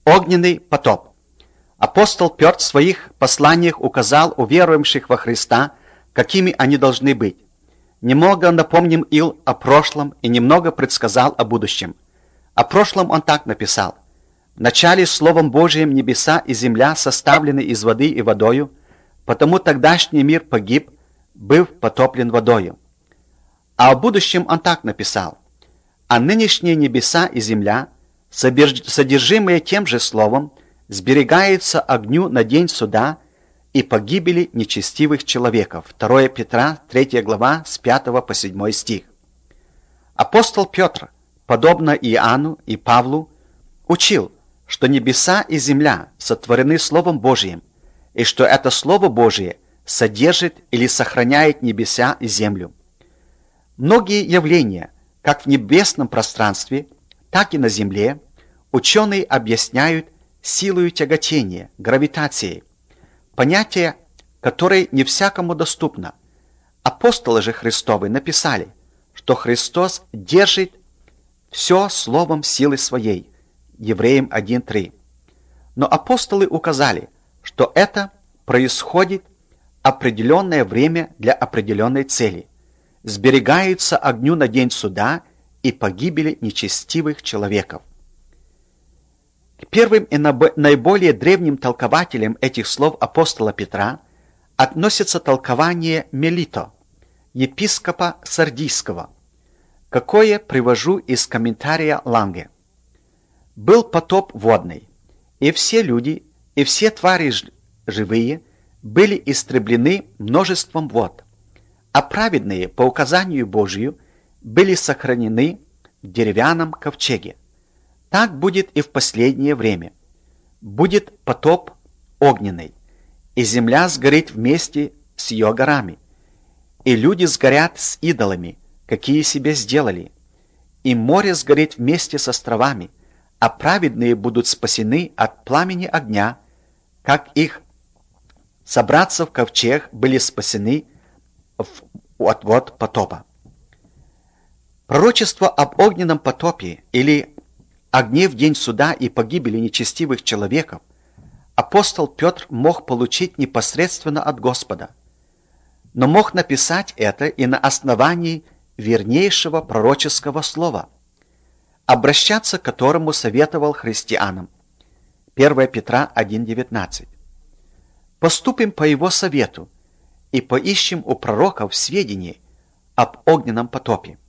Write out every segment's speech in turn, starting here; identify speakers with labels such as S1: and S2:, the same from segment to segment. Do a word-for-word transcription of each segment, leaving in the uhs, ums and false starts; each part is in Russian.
S1: Огненный потоп. Апостол Петр в своих посланиях указал уверовавших во Христа, какими они должны быть. Немного напомним ил о прошлом и немного предсказал о будущем. О прошлом он так написал: «Вначале Словом Божиим небеса и земля составлены из воды и водою, потому тогдашний мир погиб, быв потоплен водою». А о будущем он так написал: «А нынешние небеса и земля, содержимые тем же Словом, сберегаются огню на день суда и погибели нечестивых человеков». второе Петра, третья глава, с пятого по седьмой стих. Апостол Петр, подобно Иоанну и Павлу, учил, что небеса и земля сотворены Словом Божиим, и что это Слово Божие содержит или сохраняет небеса и землю. Многие явления, как в небесном пространстве, так и на земле, ученые объясняют силою тяготения, гравитацией, понятие, которое не всякому доступно. Апостолы же Христовы написали, что Христос держит все словом силы своей, Евреям один три. Но апостолы указали, что это происходит определенное время для определенной цели, сберегаются огню на день суда и погибели нечестивых человеков. К первым и наиболее древним толкователям этих слов апостола Петра относится толкование Мелито, епископа Сардийского, какое привожу из комментария Ланге. «Был потоп водный, и все люди, и все твари живые были истреблены множеством вод, а праведные, по указанию Божию, были сохранены в деревянном ковчеге. Так будет и в последнее время. Будет потоп огненный, и земля сгорит вместе с ее горами, и люди сгорят с идолами, какие себе сделали, и море сгорит вместе с островами, а праведные будут спасены от пламени огня, как их собратцы в ковчег были спасены от вод потопа». Пророчество об огненном потопе или огне в день суда и погибели нечестивых человеков апостол Петр мог получить непосредственно от Господа, но мог написать это и на основании вернейшего пророческого слова, обращаться к которому советовал христианам. первое Петра один девятнадцать. Поступим по его совету и поищем у пророков сведения об огненном потопе.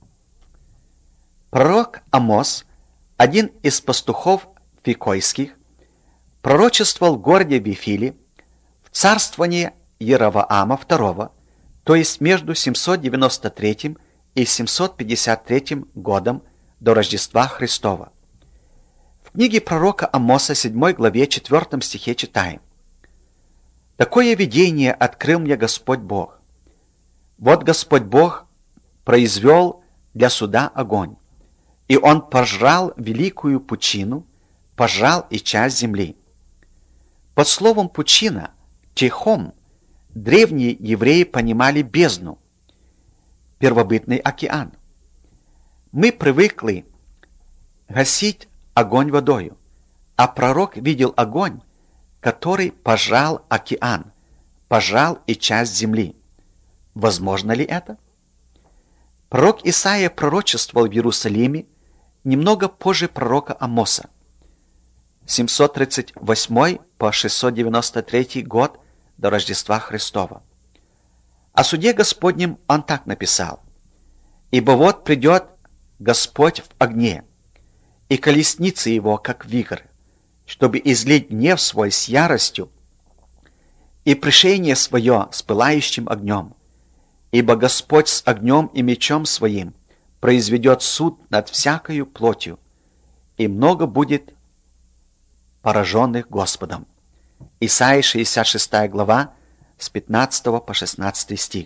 S1: Пророк Амос, один из пастухов фикойских, пророчествовал в городе Вифиле в царствование Еровоама второго, то есть между семьсот девяносто третьим и семьсот пятьдесят третьим годом до Рождества Христова. В книге пророка Амоса, седьмой главе, четвёртом стихе читаем: «Такое видение открыл мне Господь Бог. Вот Господь Бог произвел для суда огонь, и он пожрал великую пучину, пожрал и часть земли». Под словом «пучина» Тихом древние евреи понимали бездну, первобытный океан. Мы привыкли гасить огонь водою, а пророк видел огонь, который пожрал океан, пожрал и часть земли. Возможно ли это? Пророк Исаия пророчествовал в Иерусалиме немного позже пророка Амоса, семьсот тридцать восьмой по шестьсот девяносто третий год до Рождества Христова. О суде Господнем он так написал: «Ибо вот придет Господь в огне, и колесницы его, как вихрь, чтобы излить гнев свой с яростью и пришение свое с пылающим огнем. Ибо Господь с огнем и мечом своим произведет суд над всякою плотью, и много будет пораженных Господом». Исайя шестьдесят шестая глава, с пятнадцатого по шестнадцатый стих.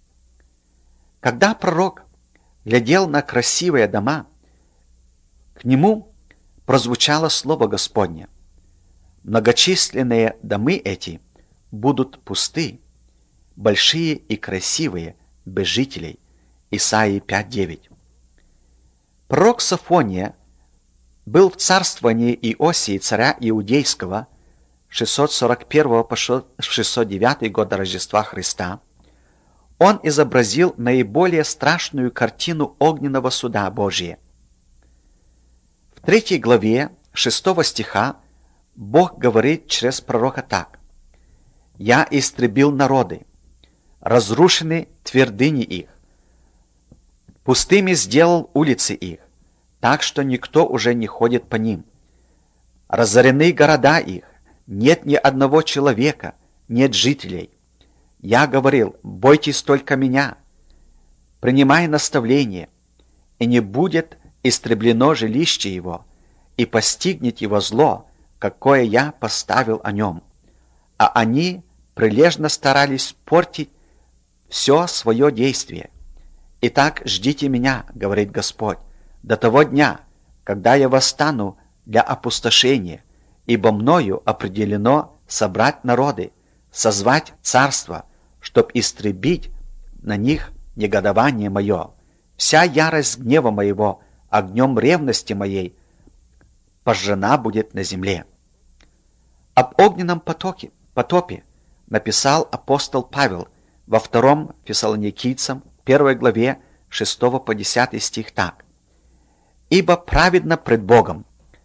S1: Когда пророк глядел на красивые дома, к нему прозвучало слово Господне: «Многочисленные домы эти будут пусты, большие и красивые, без жителей». Исайя пять девять. Пророк Софония был в царствовании Иосии, царя Иудейского, шестьсот сорок первого по шестьсот девятый года Рождества Христа, он изобразил наиболее страшную картину огненного суда Божия. В третьей главе шестого стиха Бог говорит через пророка так: «Я истребил народы, разрушены твердыни их, пустыми сделал улицы их, так что никто уже не ходит по ним. Разорены города их, нет ни одного человека, нет жителей. Я говорил: бойтесь только меня, принимай наставление, и не будет истреблено жилище его, и постигнет его зло, какое я поставил о нем. А они прилежно старались портить все свое действие. Итак, ждите меня, говорит Господь, до того дня, когда я восстану для опустошения, ибо мною определено собрать народы, созвать царство, чтоб истребить на них негодование мое. Вся ярость гнева моего огнем ревности моей пожжена будет на земле». Об огненном потоке, потопе написал апостол Павел во втором Фессалоникийцам, первой главе, шестого по десятый стих так: «Ибо праведно пред Богом,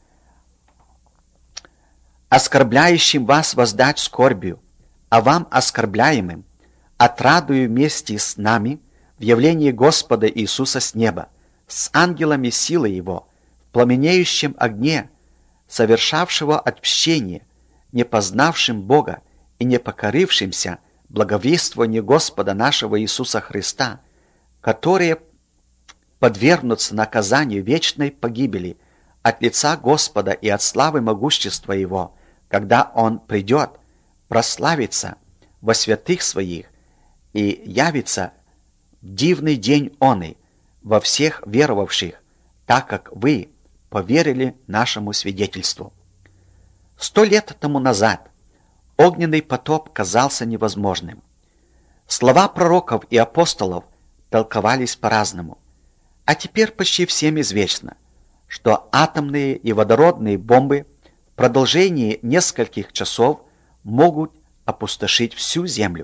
S1: оскорбляющим вас воздать скорбию, а вам, оскорбляемым, отрадую вместе с нами в явлении Господа Иисуса с неба, с ангелами силы Его, в пламенеющем огне, совершавшего отмщение, не познавшим Бога и не покорившимся благовествованию Господа нашего Иисуса Христа, которые подвергнутся наказанию вечной погибели от лица Господа и от славы могущества Его, когда Он придет, прославится во святых Своих и явится в дивный день оный во всех веровавших, так как вы поверили нашему свидетельству». Сто лет тому назад огненный потоп казался невозможным. Слова пророков и апостолов толковались по-разному. А теперь почти всем известно, что атомные и водородные бомбы в продолжении нескольких часов могут опустошить всю Землю.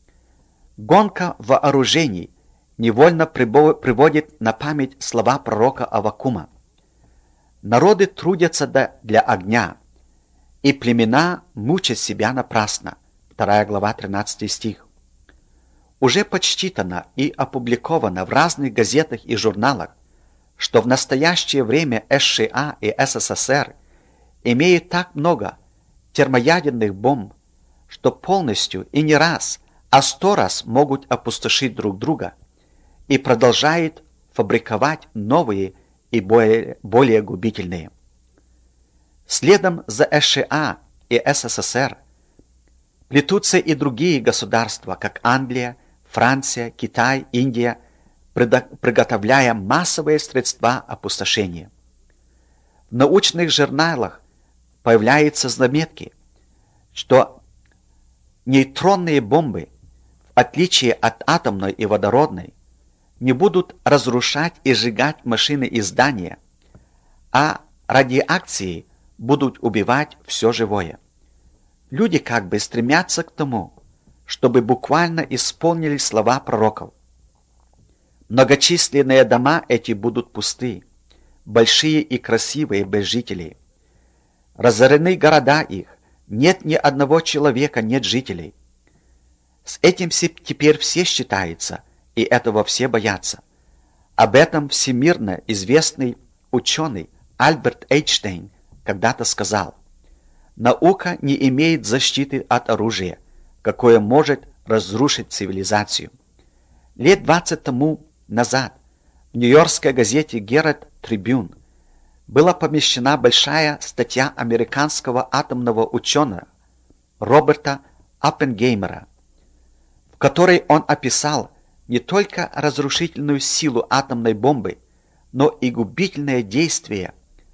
S1: Гонка вооружений невольно приводит на память слова пророка Аввакума: «Народы трудятся для огня, и племена мучат себя напрасно». вторая глава, тринадцатый стих. Уже подсчитано и опубликовано в разных газетах и журналах, что в настоящее время США и СССР имеют так много термоядерных бомб, что полностью и не раз, а сто раз могут опустошить друг друга, и продолжают фабриковать новые и более, более губительные. Следом за США и СССР плетутся и другие государства, как Англия, Франция, Китай, Индия, приготовляя массовые средства опустошения. В научных журналах появляются заметки, что нейтронные бомбы, в отличие от атомной и водородной, не будут разрушать и сжигать машины и здания, а радиакции будут убивать все живое. Люди как бы стремятся к тому, чтобы буквально исполнили слова пророков. Многочисленные дома эти будут пусты, большие и красивые без жителей. Разорены города их, нет ни одного человека, нет жителей. С этим теперь все считаются, и этого все боятся. Об этом всемирно известный ученый Альберт Эйнштейн когда-то сказал: «Наука не имеет защиты от оружия, какое может разрушить цивилизацию». Лет двадцать тому назад в нью-йоркской газете Herald Tribune была помещена большая статья американского атомного ученого Роберта Оппенгеймера, в которой он описал не только разрушительную силу атомной бомбы, но и губительное действие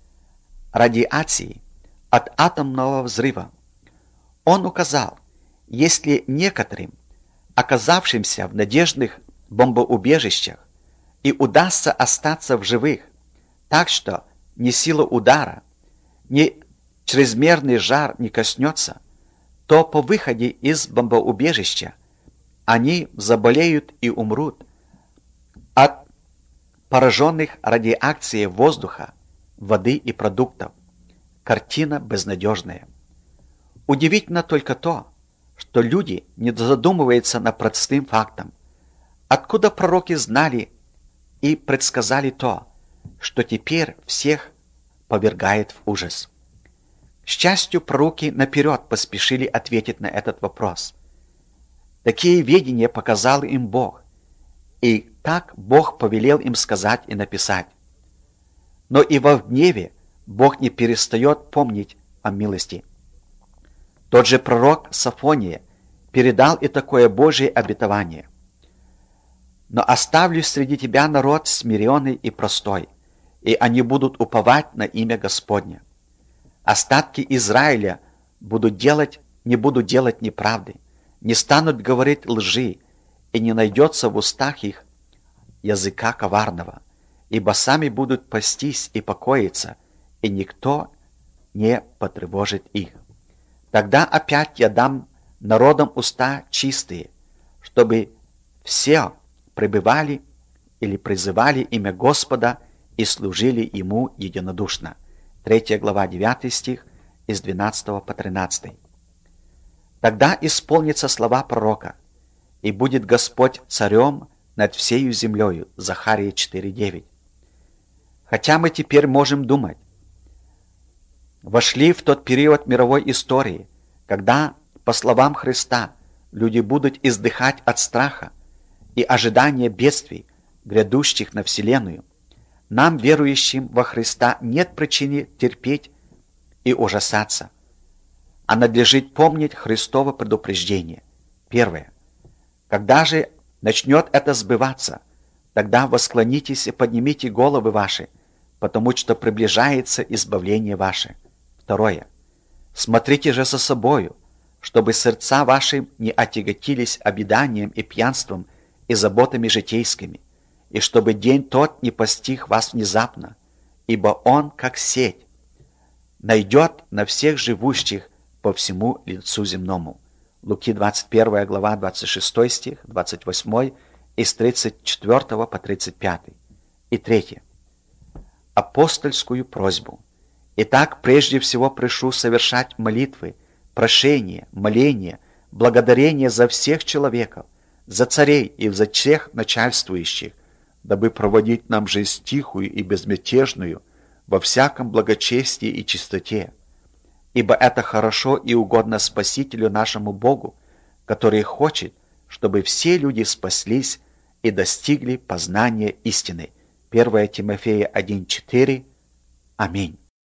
S1: радиации от атомного взрыва. Он указал, если некоторым, оказавшимся в надежных бомбоубежищах, и удастся остаться в живых, так что ни сила удара, ни чрезмерный жар не коснется, то по выходе из бомбоубежища они заболеют и умрут от пораженных радиацией воздуха, воды и продуктов. Картина безнадежная. Удивительно только то, что люди не задумываются над простым фактом. Откуда пророки знали и предсказали то, что теперь всех повергает в ужас? К счастью, пророки наперед поспешили ответить на этот вопрос. Такие ведения показал им Бог, и так Бог повелел им сказать и написать. Но и во гневе Бог не перестает помнить о милости. Тот же пророк Софония передал и такое Божие обетование. «Но оставлю среди тебя народ смиренный и простой, и они будут уповать на имя Господне. Остатки Израиля будут делать, не будут делать неправды, не станут говорить лжи, и не найдется в устах их языка коварного, ибо сами будут пастись и покоиться, и никто не потревожит их. Тогда опять я дам народам уста чистые, чтобы все пребывали или призывали имя Господа и служили Ему единодушно». Третья глава, девятый стих, из двенадцатого по тринадцатый. Тогда исполнятся слова пророка, и будет Господь царем над всею землею. Захария четыре девять. Хотя мы теперь можем думать, вошли в тот период мировой истории, когда, по словам Христа, люди будут издыхать от страха и ожидания бедствий, грядущих на вселенную, нам, верующим во Христа, нет причины терпеть и ужасаться, а надлежит помнить Христово предупреждение. Первое. Когда же начнет это сбываться, тогда восклонитесь и поднимите головы ваши, потому что приближается избавление ваше. Второе. Смотрите же за собою, чтобы сердца ваши не отяготились обеданием и пьянством и заботами житейскими, и чтобы день тот не постиг вас внезапно, ибо он, как сеть, найдет на всех живущих по всему лицу земному. Луки двадцать первая глава, двадцать шестой стих, двадцать восьмой и с тридцать четвёртого по тридцать пятый. И третье. Апостольскую просьбу. Итак, прежде всего прошу совершать молитвы, прошения, моления, благодарения за всех человеков, за царей и за всех начальствующих, дабы проводить нам жизнь тихую и безмятежную во всяком благочестии и чистоте. Ибо это хорошо и угодно Спасителю нашему Богу, который хочет, чтобы все люди спаслись и достигли познания истины. первое Тимофея один четыре. Аминь.